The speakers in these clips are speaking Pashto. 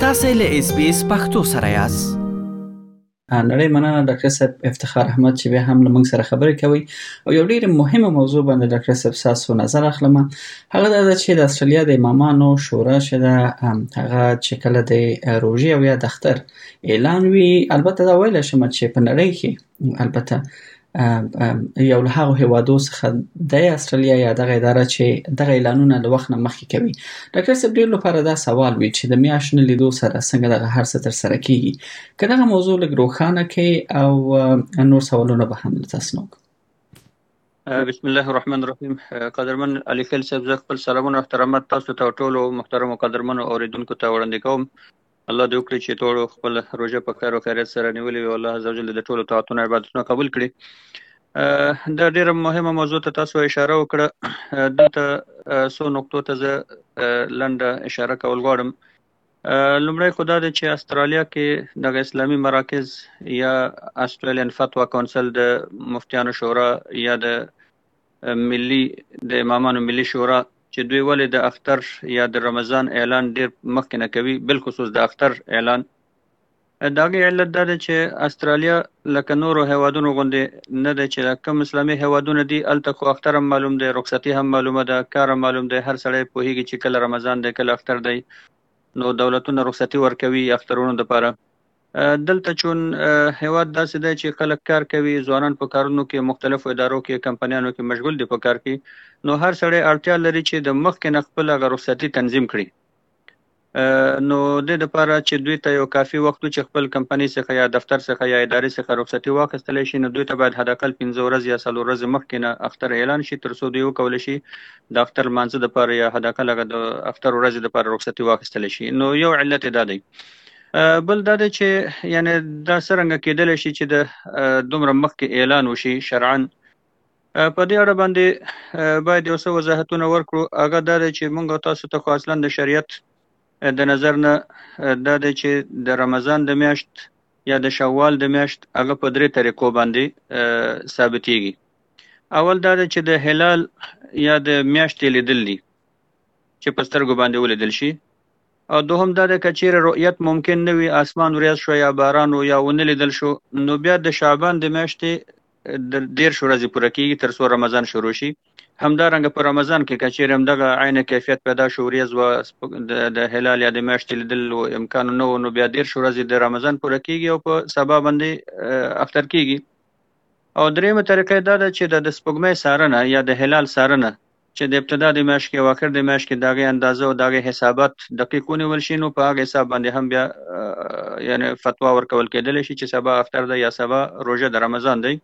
تاسې له SBS پښتو سره یاست. نړۍ مننه ډاکټر صاحب افتخار احمد چې بیا هم له موږ سره خبرې کوي او یو ډېره مهمه موضوع باندې ډاکټر صاحب ستاسو نظر اخلم. هغه دا ده چې د استرالیا د امامانو شورا چې ده هغه چې کله د روژې او یا د اختر اعلان وي، البته دا ویلی شم چې په نړۍ کې البته یو له هغو هیوادو څخه د استرالیا یا دغه اداره چې دغه اعلانونه له وخت نه مخکې کوي. ډاکټر صاحب ډېر لپاره دا سوال وي چې د میاشت نه لیدو سره څنګه دغه هر څه ترسره کیږي. که دغه موضوع لږ روښانه کړئ او نور سوالونه به هم له تاسو نه وکړو. بسم الله الرحمن الرحیم. قدرمن علي خیل صاحب، زه خپل سلامونه او احترامات تاسو ته او ټولو محترمو قدرمنو اوریدونکو ته وړاندې کوم. الله دې وکړي چې ټولو خپل روژه په خیر او خیریت سره نیولې وي او الله عزوجل د ټولو طاعتونه عبادتونه قبول کړي. دا ډېره مهمه موضوع ته تاسو اشاره وکړه. دلته څو نقطو ته زه لنډه اشاره کول غواړم. لومړی خو دا دی چې استرالیا کې دغه اسلامي مراکز یا استرالین فتوا کونسل د مفتیانو شورا یا د امامانو ملي شورا چې دوی ولې د اختر یا د رمضان اعلان ډېر مخکې نه کوي، بالخصوص د اختر اعلان. د هغې علت دا دی چې استرالیا لکه نورو هیوادونو غوندې نه دی چې کوم اسلامي هیوادونه دي هلته خو اختر هم معلوم دی، رخصتي هم معلومه ده، کار هم معلوم دی، هر سړی پوهېږي چې کله رمضان دی کله اختر دی، نو دولتونه رخصتي ورکوي اخترونو دپاره. دلته چون هیواد داسې دی چې خلک کار کوي، ځوانان په کارونو کې مختلفو ادارو کې کمپنیانو کې مشغول دي په کار کې، نو هر سړی اړتیا لري چې د مخکې نه خپل هغه رخصتي تنظیم کړي. نو دې دپاره چې دوی ته یو کافي وخت چې خپل کمپنۍ څخه یا دفتر څخه یا ادارې څخه رخصتي واخیستلی شي، نو دوی ته باید حداقل 15 ورځې یا 4 ورځې مخکې نه اختر اعلان شي، تر څو دوی وکولی شي د اختر لمانځه دپاره یا حداقل هغه د اختر ورځې دپاره رخصتي واخیستلی شي. نو یو علت یې دا دی. بل دا دی چې یعنې دا څرنګه کېدلی شي چې د دومره مخکې اعلان وشي شرعاً. په دې اړه باندې باید یو څه وضاحتونه ورکړو. هغه دا دی چې موږ او تاسو ته خو اصلاً د شریعت د نظر نه دا دی چې د رمضان د میاشت یا د شوال د میاشت هغه په 3 طریقو باندې ثابتېږي. اول دا دی چې د هلال یا د میاشتې لیدل دي چې په سترګو باندې ولیدل شي، او دوهم دا دی که چیرې رؤیت ممکن نه وي، اسمان وریځ شو یا باران و یا ونه لیدل شو، نو بیا د شعبان د میاشتې د 13 ورځې پوره کېږي تر څو رمضان شروع شي. همدارنګه په رمضان کې که چیرې همدغه عین کیفیت پیدا شو، وریځ و د هلال یا د میاشتې لیدل امکان نه و، نو بیا 13 ورځې د رمضان پوره کېږي او په سبا باندې اختر کېږي. او درېیمه طریقه دا ده چې د سپوږمۍ څارنه یا د هلال څارنه چې د ابتدا د میاشت کې او اخر د میاشت کې د هغې اندازه او د هغې حسابات دقیق ونیول شي، نو په هغه حساب باندې هم بیا یعنې فتوا ورکول کېدلی شي چې سبا اختر دی یا سبا روژه د رمضان دی.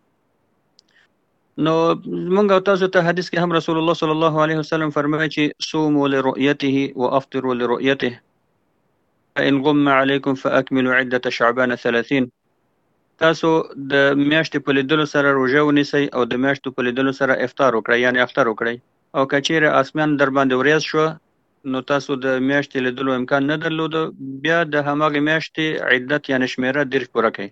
نو موږ او تاسو ته حدیث کې هم رسول الله صلی الله علیه وسلم فرمایي چې صوموا لرؤیته وافطروا لرؤیته فإن غم علیکم فاکملوا عدة شعبان 30. تاسو د میاشتې په لیدلو سره روژه ونیسئ او د میاشتو په لیدلو سره افطار وکړئ، یعنې اختر وکړئ. او که چیرې اسمان در باندې وریځ شوه نو تاسو د میاشتې لیدلو امکان نه درلوده، بیا د هماغې میاشتې عدت یعنې شمیره 30 پوره کړئ.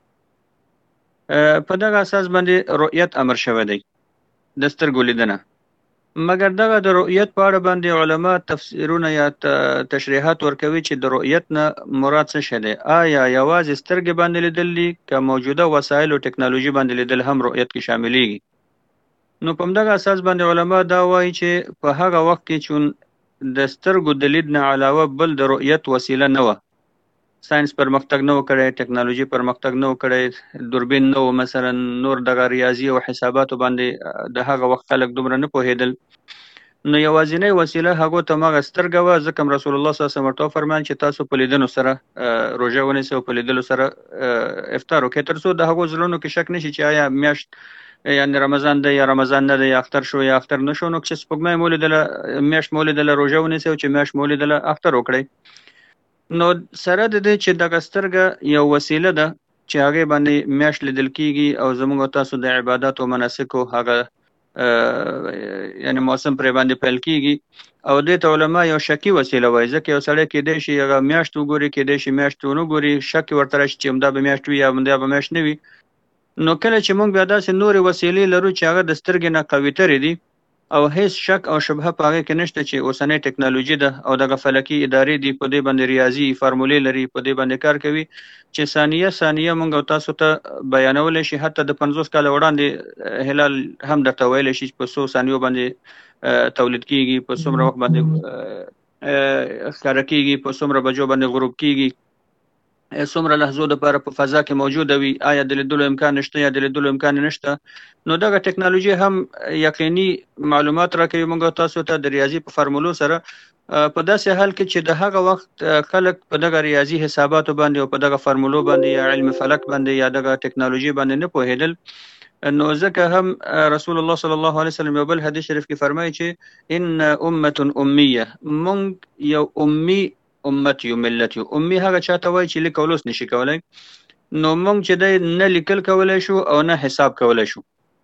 په دغه اساس باندې رؤیت امر شوی دی، د سترګو لیدنه. مګر دغه د رؤیت په اړه باندې علما تفسیرونه یا تشریحات ورکوي چې د رؤیت نه مراد څه شی دی. آیا یوازې سترګې باندې لیدل دي که موجوده وسایل او ټکنالوژي باندې لیدل هم رؤیت کې شاملیږي؟ نو په همدغه اساس باندې علما دا وایي چې په هغه وخت کې چون د سترګو د لید نه علاوه بل د رؤیت وسیله نه وه، ساینس پرمختګ نه و کړی، ټکنالوژي پرمختګ نه و کړی، دوربین نه و، مثلا نور دغه ریاضي او حساباتو باندې د هغه وخت خلک دومره نه پوهېدل، نو یوازینۍ وسیله هغو ته هماغه سترګه وه. ځکه رسول الله صلی الله علیه وسلم ورته وفرمایل چې تاسو په لیدنو سره روژه ونیسئ او په لیدلو سره افطار وکړئ، تر څو د هغو زړونو کې شک نه شي چې آیا میاشت یعنې رمضان دی یا رمضان نه دی، یا اختر شو یا اختر نه شو. نو چې سپوږمۍ مو لیدله، میاشت مو لیدله، روژه ونیسئ، او چې میاشت مو لیدله اختر وکړئ. نو سره د دې چې دغه سترګه یو وسیله ده چې هغې باندې میاشت لیدل کېږي او زموږ او تاسو د عباداتو او مناسکو هغه یعنې موسم پرې باندې پیل کېږي، او دې ته علما یو شکي وسیله وایي. ځکه یو سړی کېدی شي هغه میاشت وګوري، کېدی شي میاشت ونه ګوري، شک ورته راشي چې همدا به میاشت وي یا همدا به میاشت نه وي. نو کله چې موږ بیا داسې نورې وسیلې لرو چې هغه د سترګې نه قوي ترې دي، او هیڅ شک او شبهه په هغې کې نشته چې اوسنۍ ټکنالوژي ده او دغه فلکي ادارې دي په دې باندې ریاضي فارمولې لري په دې باندې کار کوي چې ثانیه موږ او تاسو ته بیانولی شي حتی د 50 کاله وړاندې هلال هم درته ویلی شي چې په څو ثانیو باندې تولید کیږي په څومره وخت باندې ښکاره کیږي په څومره بجو باندې غروب کیږي څومره لحظو دپاره په فضا کې موجوده وي آیا د لیدلو امکان نشته یا د لیدلو امکان نشته نو دغه ټکنالوژي هم یقیني معلومات راکوي موږ تاسو ته د ریاضي په فارمولو سره په داسې حال کې چې د هغه وخت خلک په دغه ریاضي حساباتو باندې او په دغه فارمولو باندې یا علم فلک باندې یا دغه ټکنالوژي باندې نه پوهېدل نو ځکه هم رسول الله صلی الله علیه وسلم یو بل حدیث شریف کې فرمایي چې ان امه امیه مونږ یو امي امت یو ملت یو امي هغه چاته وایي چې لیک او لوست نشي کولی نو موږ چې دی نه لیکل کولی شو او نه حساب کولی شو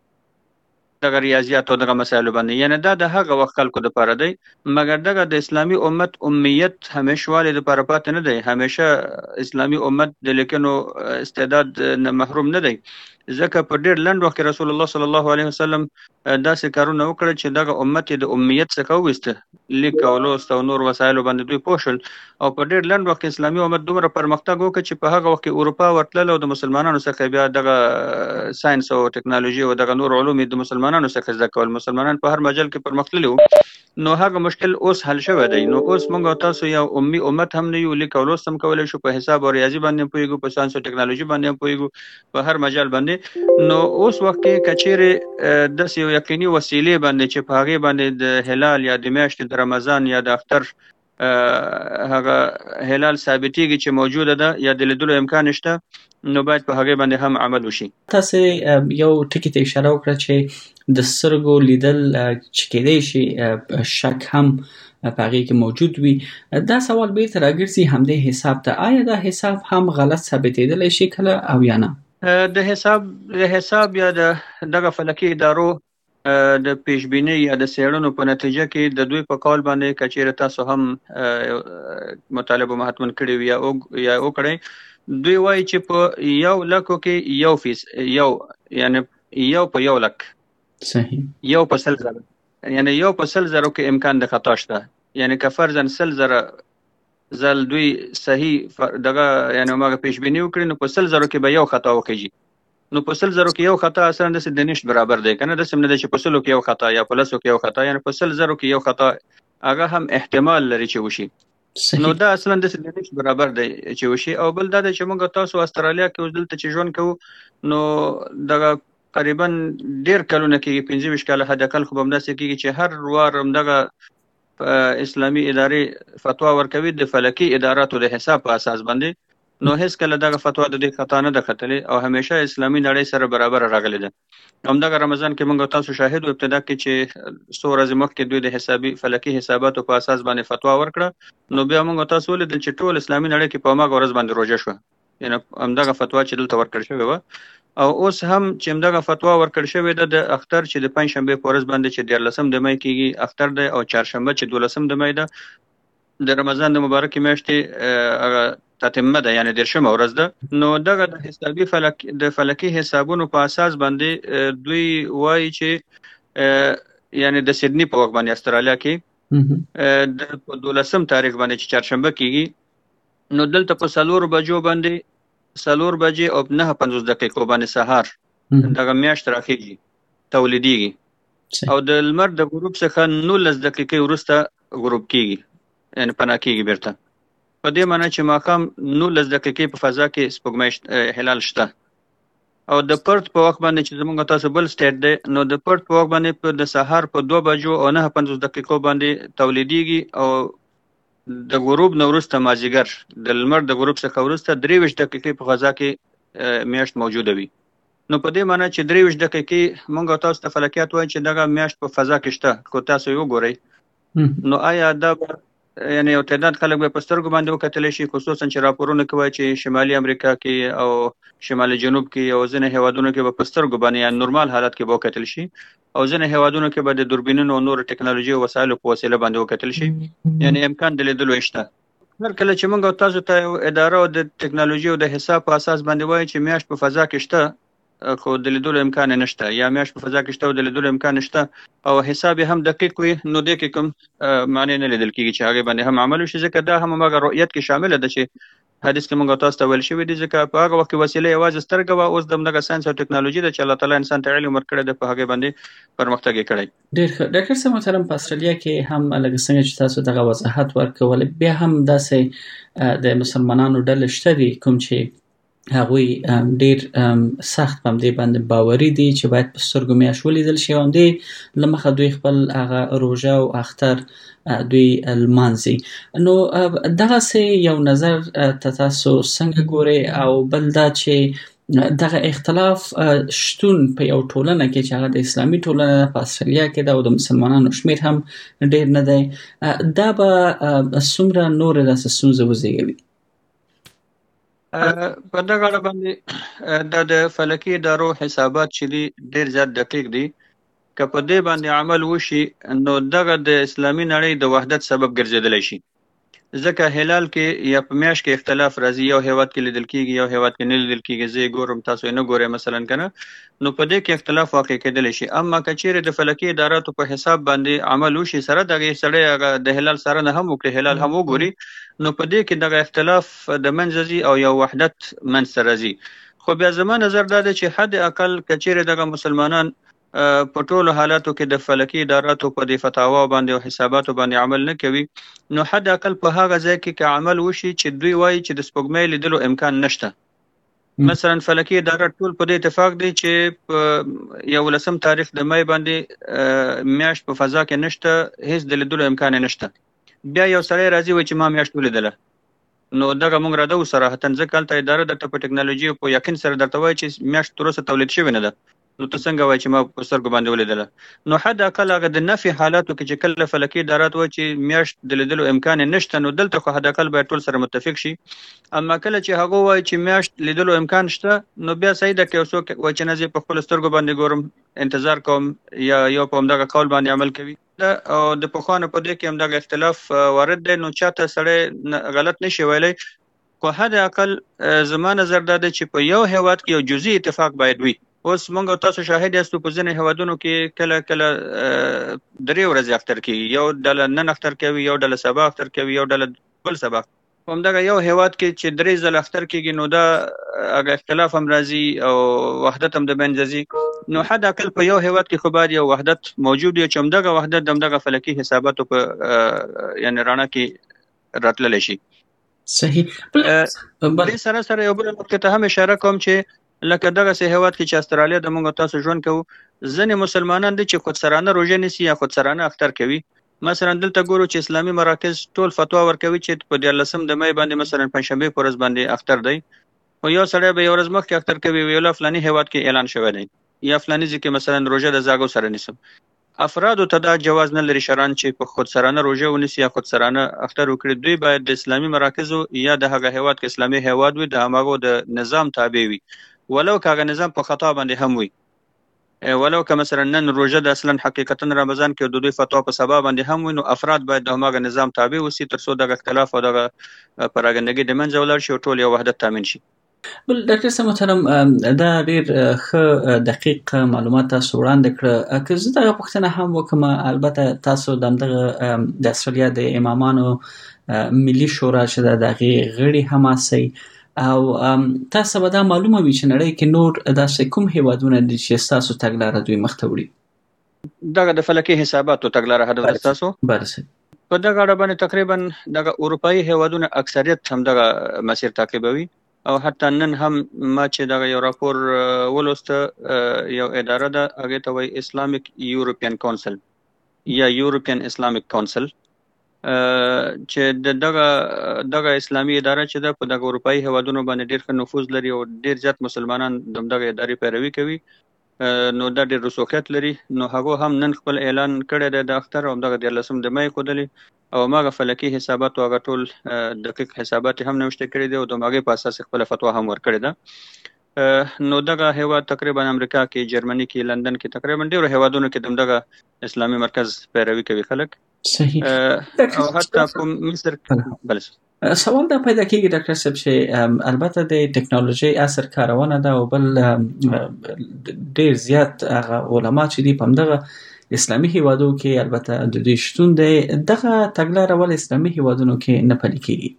دغه ریاضیات او دغه مسایلو باندې یعنی دا د هغه وخت خلکو دپاره دی مګر دغه د اسلامي امت امیت همیشوالي دپاره پاتې نه دی همیشه اسلامي امت د لیکنو استعداد نه محروم نه دی ځکه په ډېر لنډ وخت کې رسول الله صلی الله علیه وسلم داسې کارونه وکړل چې دغه امت یې د امیت څخه وویسته لیک او لوست او نور وسایلو باندې دوی پوه شول او په ډېر لنډ وخت کې اسلامي امت دومره پرمختګ وکړ چې په هغه وخت کې اروپا ورتلل او د مسلمانانو څخه بیا دغه ساينس او ټکنالوژي او دغه نور علوم د مسلمانانو څخه زده کول مسلمانان په هر مجال کې پرمختللي وو نو هغه مشکل اوس حل شوی دی نو اوس موږ او تاسو یو امي امت هم نه یو لیک او لوست هم کولی شو په حساب او ریاضي باندې پوهېږو په ساینس او ټکنالوژي باندې هم پوهېږو په هر مجال باندې نو اوس وخت کې که چیرې داسې یو یقیني وسیلې باندې چې په هغې باندې د هلال یا د میاشتې د رمضان یا د اختر هغه هلال ثابتېږي چې موجوده ده یا د لیدلو امکان شته نو باید په هغې باندې هم عمل وشي تاسو یو ټکي ته اشاره وکړه چې د سترګو لیدل چې کېدای شي شک هم په هغې کې موجود وي دا سوال بیرته راګرځي همدې حساب ته آیا دا حساب هم غلط ثابتېدلی شي کله او یا نه د حساب یا دغه فلکي ادارو د پیشبینۍ یا د څېړنو په نتیجه کې د دوی په قول باندې که چیرې تاسو هم مطالبه محتمن کړي وي یا وکړئ دوی وایي چې په 100,000 کې یو یعنی یو په 100,000 صحیح یو په 100,000 یعنی یو په 100,000 کې امکان د خطا شته یعنی که فرضاً 100,000 ځل دوی صحیح دغه یعنی هغه پیشبیني وکړي نو په 100,000 کې به یو خطا وکړي نو په 100,000 کې یو خطا اصلا داسې د نشت برابر دی که نه داسې نه دی چې په 100 کې یو خطا یا په 100 کې یو خطا یعنی په 100,000 کې یو خطا هغه هم احتمال لري چې وشي نو دا اصلا داسې د نشت برابر دی چې وشي او بل دا دی چې موږ تاسو استرالیا کې اوس دلته چې ژوند کوو نو دغه تقریبا ډېر کلونه کېږي 25 کاله حد اقل خو به همداسې کېږي چې هر وار همدغه اسلامي ادارې فتوا ورکوي د فلکي اداراتو د حساب په اساس باندې نو هیڅ کله دغه فتوا د دې خطا نه ده ختلې او همیشه اسلامي نړۍ سره برابر راغلې ده همدغه رمضان کې موږ تاسو شاهد وو ابتدا کې چې څو ورځې مخکې دوی د حسابي فلکي حساباتو په اساس باندې فتوا ورکړه نو بیا موږ تاسو ولیدل چې ټول اسلامي نړۍ کې په هماغه ورځ باندې روژه شوه یعنی همدغه فتوا چې دلته ورکړل شوې وه او اوس هم چې همدغه فتوا ورکړل شوې ده د اختر چې د پنجشنبې په ورځ باندې چې 14 د می کېږي اختر دی او چهارشنبه چې 12 د می ده د رمضان د مبارکې میاشتې هغه تتمه ده یعنی 10مه ورځ ده نو دغه د حسابي فلکي حسابونو په اساس باندې دوی وایي چې یعنی د سیدنی په وخت باندې استرالیا کې د 12 تاریخ باندې چې چهارشنبه کېږي نو دلته په 4 بجو باندې 4 بجې او 9:50 دقیقو باندې سهار دغه میاشت راخېږي تولیدېږي او د لمر د غروب څخه 19 دقیقې وروسته غروب کېږي یعنی پناه کېږي بیرته په دې معنی چې ماښام 19 دقیقې په فضا کې سپوږمۍ هلال شته او د پرت په وخت باندې چې زموږ تاسو بل سټیټ دی نو د پرت په وخت باندې په د سهار په 2 بجو او 9:50 دقیقو باندې تولیدېږي او د غروب نه وروسته مازدیګر د لمر د غروب څخه وروسته 23 دقیقې په فضا کې میاشت موجوده وي نو په دې معنی چې 23 دقیقې موږ تاسو ته فلکیات وایي چې دغه میاشت په فضا کې شته کو تاسو یې وګورئ نو آیا دا یعنی یو تعداد خلک به په سترګو باندې وکتلی شي خصوصا چې راپورونه کوي چې شمالي امریکا کې او شمالي جنوب کې او ځینې هیوادونو کې به په سترګو باندې یعنی نورمال حالت کې به وکتل شي او ځینې هیوادونو کې به د دوربینونو او نور ټکنالوژي او وسایلو په وسیله باندې وکتل شي یعنی امکان د لیدلو شته هر کله چې موږ تاسو ته اداره او د ټکنالوژي او د حساب په اساس باندې وایي چې میاشت په فضا کې شته خو د لیدلو امکان یې نشته، یا میاشت په فضا کې شته او د لیدلو امکان نشته او حساب یې هم دقیق وي، نو دې کې کوم معنی نه لیدل کېږي چې هغې باندې هم عمل وشي، ځکه دا هم هماغه رؤیت کې شامله ده چې حدیث کې موږ تاسو ته ویل شوي دي، ځکه په هغه وخت کې وسیله یوازې سترګه وه، اوس د همدغه ساینس او ټکنالوژي ده چې الله تعالی انسان ته علم ورکړی دی، په هغې باندې پرمختګ یې کړی. ډېر ښه. ډاکټر صاحب محترم، په استرالیا کې هم لکه څنګه چې تاسو دغه وضاحت ورکول، بیا هم داسې د مسلمانانو ډلې شته دي کوم چې هغوی ډېر سخت په همدې باندې باوري دي چې باید په سترګو میاشت ولیدل شي او همدې له مخه دوی خپل هغه روژه او اختر دوی لمانځي. نو دغسې یو نظر ته تاسو څنګه ګورئ؟ او بل دا چې دغه اختلاف شتون په یو ټولنه کې چې هغه د اسلامي ټولنه ده په استرالیا کې ده او د مسلمانانو شمېر هم ډېر نه دی، دا به څومره نورې داسې ستونزې وزېږوي؟ په دغه اړه باندې دا د فلکي ادارو حسابات چې دي ډېر زیات دقیق دي. که په دې باندې عمل وشي نو دغه د اسلامي نړۍ د وحدت سبب ګرځېدلی شي، ځکه هلال کې یا په میاشت کې اختلاف راځي، یو هیواد کې لیدل کېږي یو هیواد کې نه لیدل کېږي، زه یې ګورم تاسو یې نه ګورئ مثلا که نه، نو په دې کې اختلاف واقع کېدلی شي. اما که چیرې د فلکي اداراتو په حساب باندې عمل وشي، سره دغه سړی هغه د هلال سره نه هم وکړي، هلال هم وګوري، نو په دې کې دغه اختلاف د منځه ځي او یو وحدت منځته راځي. خو بیا زما نظر دا دی چې حد اقل که چیرې دغه مسلمانان په ټولو حالاتو کې د فلکي اداراتو په دې فتاوا باندې او حساباتو باندې عمل نه کوي، نو حد اقل په هغه ځای کې که عمل وشي چې دوی وایي چې د سپوږمۍ لیدلو امکان نشته. مثلا فلکي اداره ټول په دې اتفاق دی چې په 11 تاریخ د مې باندې میاشت په فضا کې نشته، هیڅ د لیدلو امکان نشته. بیا یو سړی راځي وایي چې ما میاشت ولیدله، نو دغه موږ راده صراحتا، ځکه هلته اداره درته په ټکنالوژي او په یقین سره درته وایي چې میاشت تر اوسه تولید شوې نه ده، نو ته څنګه وایي چې ما په سترګو باندې ولیدله؟ نو حد اقل هغه د نفي حالاتو کې چې کله فلکي ادارات وایي چې میاشت د لیدلو امکان نشته، نو دلته خو حد اقل باید ټول سره متفق شي. اما کله چې هغه وایي چې میاشت لیدلو امکان شته، نو بیا صحیح ده که یو څوک وایي چې نه زه په خپلو سترګو باندې ګورم، انتظار کوم یا یو په همدغه قول باندې عمل کوي. او د پخوانو په دې کې همدغه اختلاف وارد دی، نو چاته سړی غلط نشي ویلی. خو حد اقل زما نظر دا دی چې په یو هیواد کې یو جزئي اتفاق باید وي. اوس موږ تاسو شاهد یاستو په ځینې هیوادونو کې کله 3 ورځې اختر کېږي، یو ډله نن اختر کوي، یو ډله سبا اختر کوي، یو ډله بل سبا. په همدغه یو هیواد کې چې 3 ځله اختر کېږي، نو دا هغه اختلاف هم راځي او وحدت هم د منځه ځي. نو حد اقل په یو هیواد کې خو باید یو وحدت موجود وي چې همدغه وحدت د همدغه فلکي حساباتو په یعنې رڼا کې راتللی شي. صحیح. دې سره یو بل نقطې ته هم اشاره کوم چې لکه دغسې هیواد کې چې استرالیا د موږ تاسو ژوند کوو، ځینې مسلمانان دي چې خودسرانه روژه نیسي یا خودسرانه اختر کوي. مثلا دلته ګورو چې اسلامي مراکز ټول فتوا ورکوي چې په 14 د مې باندې مثلا پنجشنبې په ورځ باندې اختر دی، خو یو سړی به یو ورځ مخکې اختر کوي، ویلا فلاني هیواد کې اعلان شوی دی یا فلاني ځای کې مثلا روژه د زاګو سره نیسم. افرادو ته دا جواز نه لري شرعاً چې په خودسرانه روژه ونیسي یا خودسرانه اختر وکړي. دوی باید د اسلامي مراکزو یا د هغه هیواد کې اسلامي هیواد وي، د هماغو د نظام تابع وي، ولو که هغه نظام په خطا باندې هم وي، ولو که مثلا نن روژه د اصلا حقیقتا رمضان کې د دوی فتوا په سبا باندې هم وي، نو افراد باید د هماغه نظام تابع وسی تر څو دغه اختلاف او دغه پراګندګي د منځه ولاړ شي او ټول یو وحدت تامین شي. بل ډاکټر صاحب محترم، دا ډېر ښه دقیق معلومات تاسو وړاندې کړه. که زه دغه پوښتنه هم وکړم، البته تاسو د همدغه د استرالیا د امامانو ملي شورا چې د هغې غړي هم اسئ، او تاسو به دا معلومه وي چې نړۍ کې نور داسې کوم هیوادونه دي چې ستاسو تګلاره دوی مخته وړي؟ دغه د فلکي حساباتو تګلاره هدف ده ستاسو؟ بله صحیح. په دغه اړه باندې تقریبا دغه اروپایي هیوادونه اکثریت هم دغه مسیر تعقیبوي، او حتی نن هم ما چې دغه یو راپور ولوسته، یو اداره ده هغې ته وایي اسلامیک یورپین کونسل یا یورپین اسلامیک کونسل، چې دغه اسلامي اداره چې ده په دغه اروپایي هیوادونو باندې ډېر ښه نفوذ لري او ډېر زیات مسلمانان د دغه ادارې پیروي کوي، نو دا ډېر رسوخیت لري. نو هغو هم نن خپل اعلان کړی دی د اختر، او همدغه 14 د مې ښودلې، او هماغه فلکي حسابات او هغه ټول دقیق حسابات هم نوشته کړي دي او د هغې په اساس خپله فتوا هم ورکړې ده. نو دغه هیواد تقریبا امریکا کې، جرمني کې، لندن کې، تقریبا ډېرو هیوادونو کې دغه اسلامي مرکز پیروي کوي خلک. صحیح. او حتی په مصر بله سوال دا پیدا کېږي ډاکټر صاحب چې البته د ټکنالوژي عصر کارونه ده او بل ډېر زیات هغه علما چې دي په همدغه اسلامي هیوادو کې البته د دوی شتون دی، دغه تګلاره ولې اسلامي هیوادونو کې نه پلي کېږي؟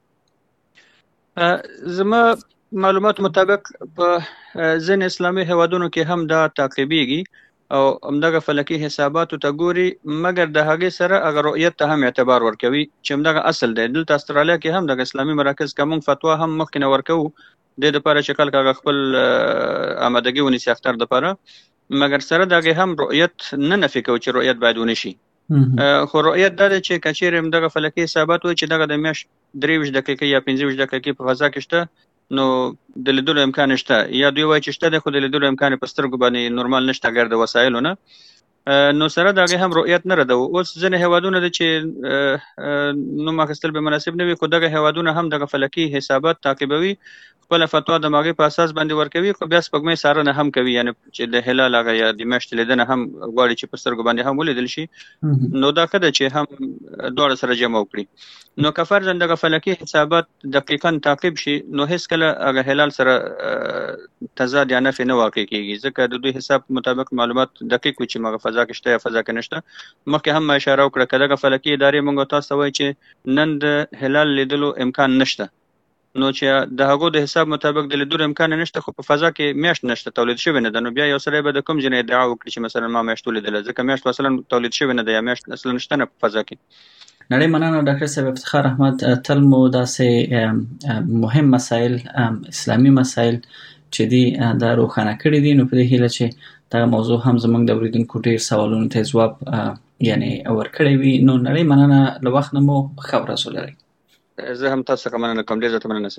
زما معلومات مطابق په ځینې اسلامي هیوادونو کې هم دا تعقیبېږي او همدغه فلکي حساباتو ته ګوري، مګر د هغې سره هغه رؤیت ته هم اعتبار ورکوي چې همدغه اصل دی. دلته استرالیا کې هم دغه اسلامي مراکز که موږ فتوا هم مخکې نه ورکوو د دپاره چې کله هغه خپل آمادګي ونیسي اختر دپاره، مګر سره د هغې هم رؤیت نه نفي کوو چې رؤیت باید ونشي. خو رؤیت دا دی چې که چیرې همدغه فلکي حسابات وایي چې دغه د میاشت 23 دقیقې یا 25 دقیقې په فضا کې شته، نو د لیدلو امکان شته، یا دوی وایي چې شته دی خو د لیدلو امکان په سترګو باندې نورمال نشته غیر د وسایلو نه، نو سره د هغې هم رؤیت نه ردوو. اوس ځینې هیوادونه دي چې نوم اخیستل به مناسب نه وي، خو دغه هیوادونه هم دغه فلکي حسابات تعقیبوي، خپله فتوا د هغې په اساس باندې ورکوي، خو بیا سپوږمۍ څارنه هم کوي، یعنې چې د هلال هغه یا د میاشتې لیدنه هم غواړي چې په سترګو باندې هم ولیدل شي، نو دا ښه ده چې هم دواړه سره جمع وکړي. نو که فرضاً دغه فلکي حسابات دقیقاً تعقیب شي، نو هیڅکله هغه هلال سره تضاد یا نفي نه واقع کېږي، ځکه د دوی حساب مطابق معلومات دقیق وي چې هغه فضا کې شته یا فضا کې نشته. مخکې هم ما اشاره وکړه که دغه فلکي ادارې موږ تاسو ته وایي چې نن د هلال لیدلو امکان نشته، نو چې د هغو د حساب مطابق د لیدلو امکان نشته خو په فضا کې میاشت نشته، تولید شوې نه ده، نو بیا یو سړی به د کوم ځای ادعا وکړي چې مثلا ما میاشت ولیدله، ځکه میاشت مثلا تولید شوې نه ده یا میاشت اصلا نشته نه په فضا کې. نړۍ مننه ډاکټر صاحب افتخار احمد، تل مو داسې مهم مسایل اسلامي مسایل چې دي دا روښانه کړي دي، نو په دې هیله چې دغه موضوع هم زموږ د اوریدونکو ډېر سوالونو ته ځواب یعنې ورکړی وي. نو نړۍ مننه، له وخت نه مو ښه ورځ ولرئ. زه هم تاسو څخه مننه کوم، ډېر زیاته مننه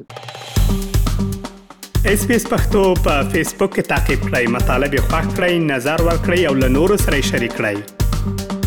صاحب. SBS پښتو په فیسبوک کې تعقیب کړئ، مطالب یې خوښ کړئ، نظر ورکړئ او له نورو سره یې شریک کړئ.